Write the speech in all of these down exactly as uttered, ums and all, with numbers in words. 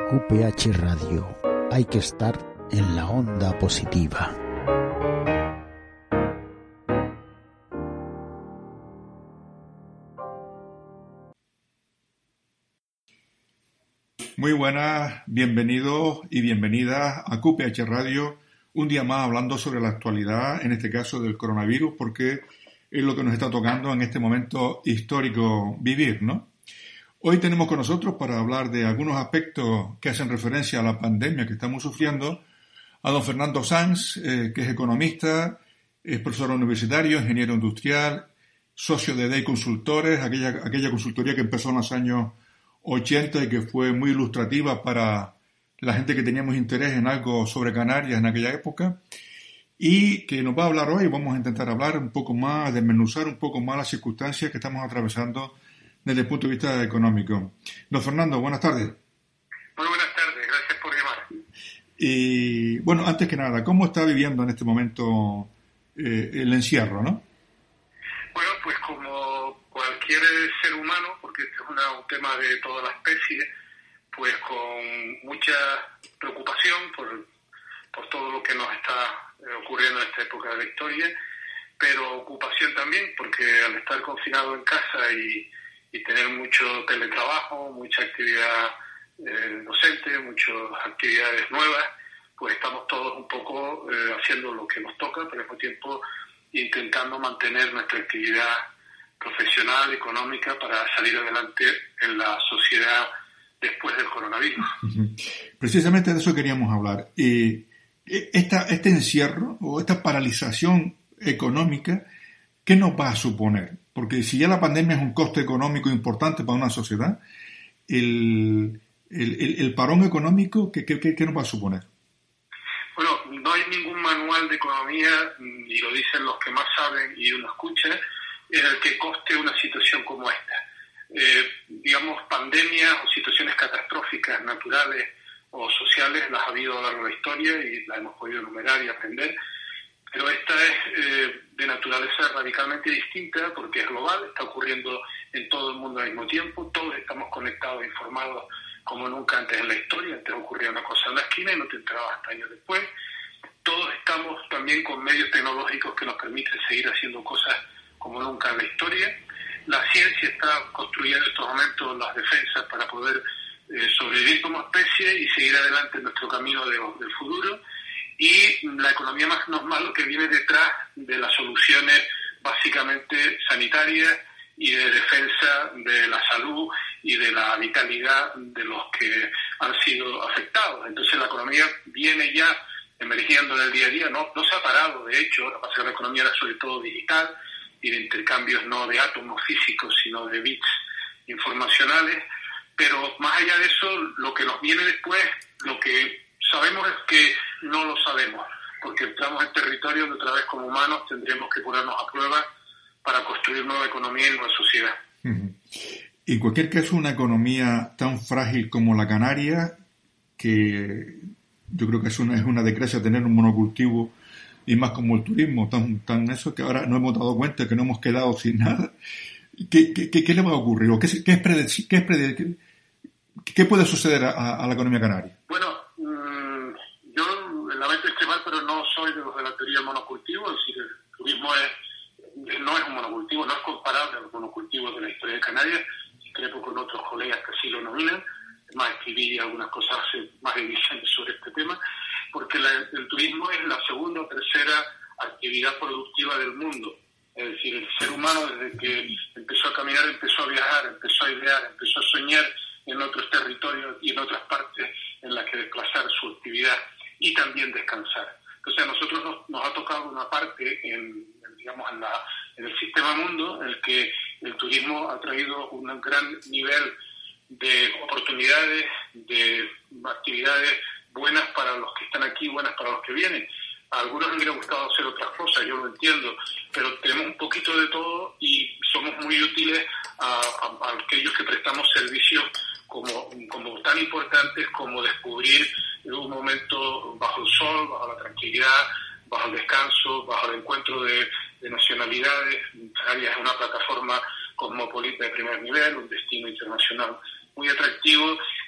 Q P H Radio. Hay que estar en la onda positiva. Muy buenas, bienvenidos y bienvenidas a Q P H Radio, un día más hablando sobre la actualidad, en este caso del coronavirus, porque es lo que nos está tocando en este momento histórico vivir, ¿no? Hoy tenemos con nosotros, para hablar de algunos aspectos que hacen referencia a la pandemia que estamos sufriendo, a don Fernando Sanz, eh, que es economista, es profesor universitario, ingeniero industrial, socio de D E I Consultores, aquella, aquella consultoría que empezó en los años ochenta y que fue muy ilustrativa para la gente que teníamos interés en algo sobre Canarias en aquella época, y que nos va a hablar hoy. Vamos a intentar hablar un poco más, desmenuzar un poco más las circunstancias que estamos atravesando desde el punto de vista económico. Don Fernando, buenas tardes. Muy buenas tardes, gracias por llamar. Y bueno, antes que nada, ¿cómo está viviendo en este momento eh, el encierro, no? Bueno, pues como cualquier ser humano, porque este es una, un tema de toda la especie, pues con mucha preocupación por, por todo lo que nos está ocurriendo en esta época de la historia, pero ocupación también porque al estar confinado en casa y, y tener mucho teletrabajo, mucha actividad eh, docente, muchas actividades nuevas, pues estamos todos un poco eh, haciendo lo que nos toca, pero al mismo tiempo intentando mantener nuestra actividad profesional, económica, para salir adelante en la sociedad después del coronavirus. Precisamente de eso queríamos hablar. Eh, esta, este encierro o esta paralización económica, ¿qué nos va a suponer? Porque si ya la pandemia es un coste económico importante para una sociedad, el, el, el, el parón económico, ¿qué, qué, qué nos va a suponer? Bueno, no hay ningún manual de economía, y lo dicen los que más saben y uno escucha, en el que coste una situación como esta. Eh, digamos, pandemias o situaciones catastróficas naturales o sociales las ha habido a lo largo de la historia y las hemos podido enumerar y aprender, pero esta es eh, de naturaleza radicalmente distinta porque es global, está ocurriendo en todo el mundo al mismo tiempo, todos estamos conectados e informados como nunca antes en la historia. Antes ocurría una cosa en la esquina y no te enterabas hasta años después. Todos estamos también con medios tecnológicos que nos permiten seguir haciendo cosas como nunca en la historia. La ciencia está construyendo en estos momentos las defensas para poder eh, sobrevivir como especie y seguir adelante en nuestro camino de, del futuro. Y la economía más normal, lo que viene detrás de las soluciones básicamente sanitarias y de defensa de la salud y de la vitalidad de los que han sido afectados. Entonces la economía viene ya emergiendo en el día a día, no, no se ha parado, de hecho. Lo que pasa es que la economía era sobre todo digital y de intercambios no de átomos físicos, sino de bits informacionales. Pero más allá de eso, lo que nos viene después, lo que sabemos es que no lo sabemos, porque entramos en territorio donde otra vez como humanos tendremos que ponernos a prueba para construir nueva economía y nueva sociedad. Uh-huh. En cualquier caso, una economía tan frágil como la canaria, que yo creo que es una, es una desgracia tener un monocultivo, y más como el turismo, tan, tan eso, que ahora nos hemos dado cuenta que no hemos quedado sin nada. ¿Qué, qué, qué, qué le va a ocurrir? ¿O qué, qué, es predec- qué, es predec- qué, ¿Qué puede suceder a, a la economía canaria? Bueno, mmm, yo lamento extremar, pero no soy de los de la teoría del monocultivo. Es decir, el turismo es, no es un monocultivo, no es comparable a los monocultivos de la historia de Canarias. Discrepo con otros colegas que así lo nominan. Más escribí algunas cosas hace más de diez años sobre este tema, porque la, el turismo es la segunda o tercera actividad productiva del mundo. Es decir, el ser humano desde que empezó a caminar, empezó a viajar, empezó a idear, empezó a soñar en otros territorios y en otras partes en las que desplazar su actividad y también descansar. Entonces a nosotros nos, nos ha tocado una parte en, digamos, en, la, en el sistema mundo en el que el turismo ha traído un gran nivel de oportunidades, de actividades buenas para los que están aquí, buenas para los que vienen. A algunos les hubiera gustado hacer otras cosas, yo lo entiendo, pero tenemos un poquito de todo y somos muy útiles a, a, a aquellos que prestamos servicios como, como tan importantes como descubrir un momento bajo el sol, bajo la tranquilidad, bajo el descanso, bajo el encuentro de, de nacionalidades. Canarias es una plataforma cosmopolita de primer nivel, un destino internacional muy atractivo,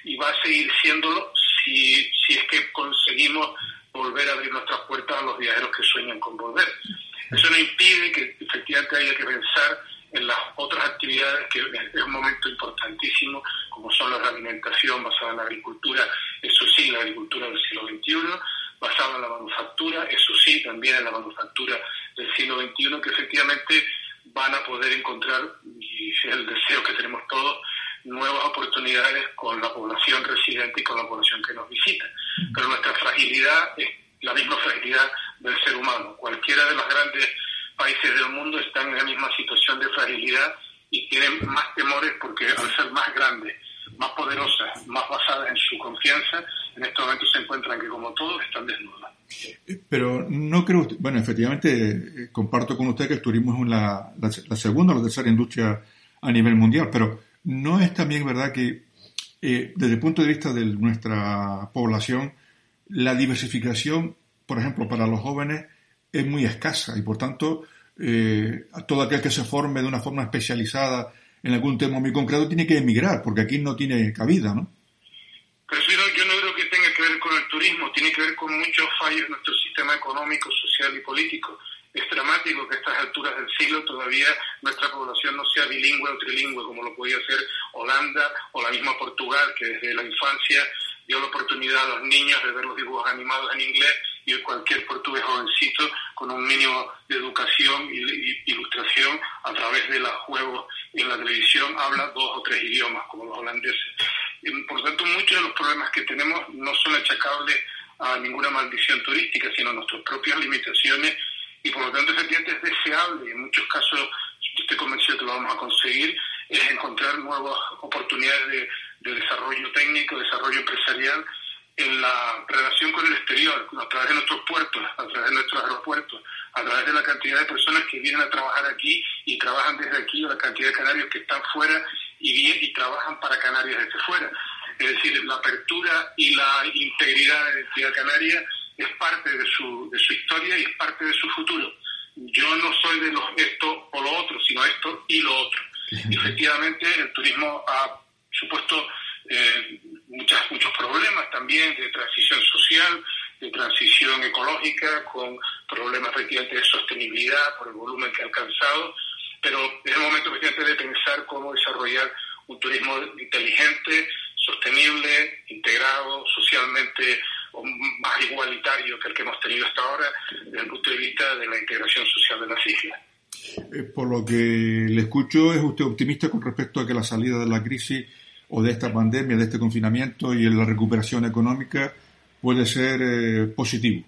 y va a seguir siéndolo si, si es que conseguimos volver a abrir nuestras puertas a los viajeros que sueñan con volver. Eso no impide que efectivamente haya que pensar en las otras actividades, que es un momento importantísimo, como son la realimentación basada en la agricultura, eso sí, la agricultura del siglo veintiuno, basada en la manufactura, eso sí, también en la manufactura del siglo veintiuno, que efectivamente van a poder encontrar, y es el deseo que tenemos todos, nuevas oportunidades con la población residente y con la población que nos visita. Pero nuestra fragilidad es la misma fragilidad del ser humano. Cualquiera de los grandes países del mundo están en la misma situación de fragilidad y tienen más temores porque al ser más grandes, más poderosas, más basadas en su confianza, en estos momentos se encuentran que, como todos, están desnudas. Pero no creo usted, bueno, efectivamente eh, comparto con usted que el turismo es la, la, la segunda o la tercera industria a nivel mundial, pero no es también verdad que eh, desde el punto de vista de nuestra población, la diversificación, por ejemplo, para los jóvenes es muy escasa y por tanto eh, todo aquel que se forme de una forma especializada en algún tema muy concreto tiene que emigrar porque aquí no tiene cabida, ¿no? Pero si no, yo no creo que tenga que ver con el turismo, tiene que ver con muchos fallos en nuestro sistema económico, social y político. Es dramático que a estas alturas del siglo todavía nuestra población no sea bilingüe o trilingüe, como lo podía ser Holanda o la misma Portugal, que desde la infancia dio la oportunidad a los niños de ver los dibujos animados en inglés, y cualquier portugués jovencito con un mínimo de educación y ilustración a través de los juegos en la televisión habla dos o tres idiomas, como los holandeses. Por lo tanto, muchos de los problemas que tenemos no son achacables a ninguna maldición turística, sino a nuestras propias limitaciones, y por lo tanto efectivamente es deseable, y en muchos casos estoy convencido que lo vamos a conseguir, es encontrar nuevas oportunidades de, de desarrollo técnico, desarrollo empresarial, en la relación con el exterior, a través de nuestros puertos, a través de nuestros aeropuertos, a través de la cantidad de personas que vienen a trabajar aquí y trabajan desde aquí, o la cantidad de canarios que están fuera y, bien, y trabajan para Canarias desde fuera. Es decir, la apertura y la integridad de la identidad canaria es parte de su, de su historia y es parte de su futuro. Yo no soy de los esto o lo otro, sino esto y lo otro. Y efectivamente, el turismo ha supuesto eh, muchas, muchos problemas también de transición social, de transición ecológica, con problemas efectivamente de sostenibilidad por el volumen que ha alcanzado, pero es el momento efectivamente de pensar cómo desarrollar un turismo inteligente, sostenible, integrado, socialmente más igualitario que el que hemos tenido hasta ahora, desde el punto de vista de la integración social de las islas. Eh, por lo que le escucho, ¿es usted optimista con respecto a que la salida de la crisis o de esta pandemia, de este confinamiento y la recuperación económica puede ser eh, positivo?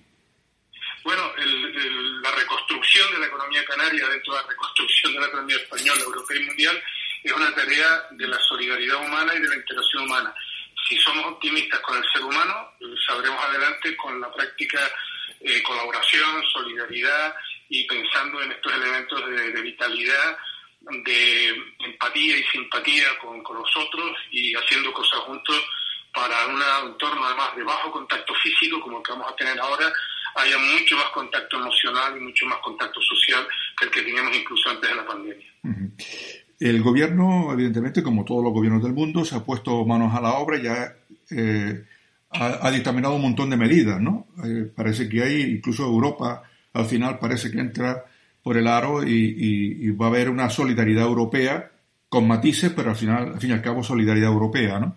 Bueno, el, el, la reconstrucción de la economía canaria dentro de la reconstrucción de la economía española, europea y mundial es una tarea de la solidaridad humana y de la integración humana. Si somos optimistas con el ser humano, saldremos adelante con la práctica eh, colaboración, solidaridad y pensando en estos elementos de, de vitalidad, de empatía y simpatía con, con los otros y haciendo cosas juntos para una, un entorno además de bajo contacto físico como el que vamos a tener ahora, haya mucho más contacto emocional y mucho más contacto social que el que teníamos incluso antes de la pandemia. Uh-huh. El gobierno, evidentemente, como todos los gobiernos del mundo, se ha puesto manos a la obra y ya eh, ha, ha dictaminado un montón de medidas, ¿no? Eh, parece que hay, incluso Europa, al final parece que entra por el aro y, y, y va a haber una solidaridad europea con matices, pero al final, al fin y al cabo, solidaridad europea, ¿no?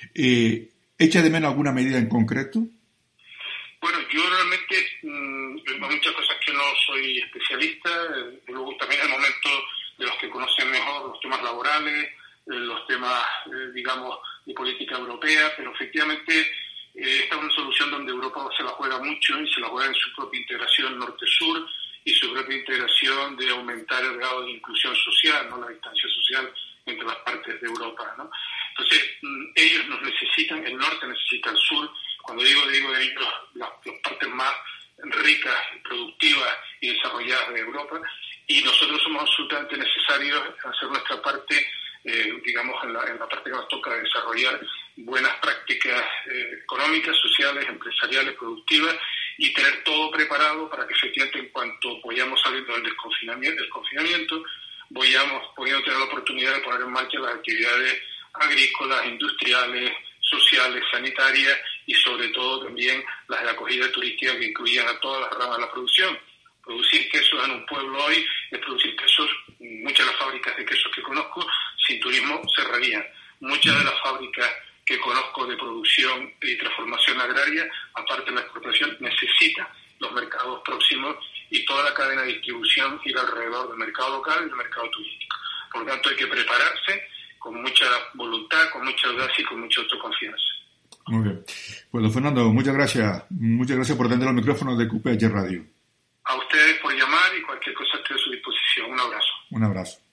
Eh, ¿Echa de menos alguna medida en concreto? Bueno, yo realmente, mmm, hay muchas cosas que no soy especialista, eh, luego también es el momento de los que conocen mejor los temas laborales, eh, los temas, eh, digamos, de política europea, pero efectivamente eh, esta es una solución donde Europa se la juega mucho y se la juega en su propia integración norte-sur y su propia integración de aumentar el grado de inclusión social, no la distancia social entre las partes de Europa, ¿no? Entonces, mmm, ellos nos necesitan, el norte necesita al sur. Cuando digo, digo de ellos, las, las partes más ricas, productivas y desarrolladas de Europa, y nosotros somos absolutamente necesarios hacer nuestra parte, eh, digamos, en la, en la parte que nos toca desarrollar buenas prácticas eh, económicas, sociales, empresariales, productivas, y tener todo preparado para que efectivamente en cuanto vayamos saliendo del desconfinamiento, del confinamiento, vayamos pudiendo tener la oportunidad de poner en marcha las actividades agrícolas, industriales, sociales, sanitarias y sobre todo también las de acogida turística que incluían a todas las ramas de la producción. Producir quesos en un pueblo hoy es producir quesos, muchas de las fábricas de quesos que conozco sin turismo cerrarían. Muchas de las fábricas que conozco de producción y transformación agraria, aparte de la exportación, necesitan los mercados próximos y toda la cadena de distribución ir alrededor del mercado local y del mercado turístico. Por lo tanto, hay que prepararse con mucha voluntad, con mucha audacia y con mucha autoconfianza. Muy bien. Pues, don Fernando, muchas gracias. Muchas gracias por atender los micrófonos de Q P H Radio. A ustedes por llamar y cualquier cosa estoy a su disposición. Un abrazo. Un abrazo.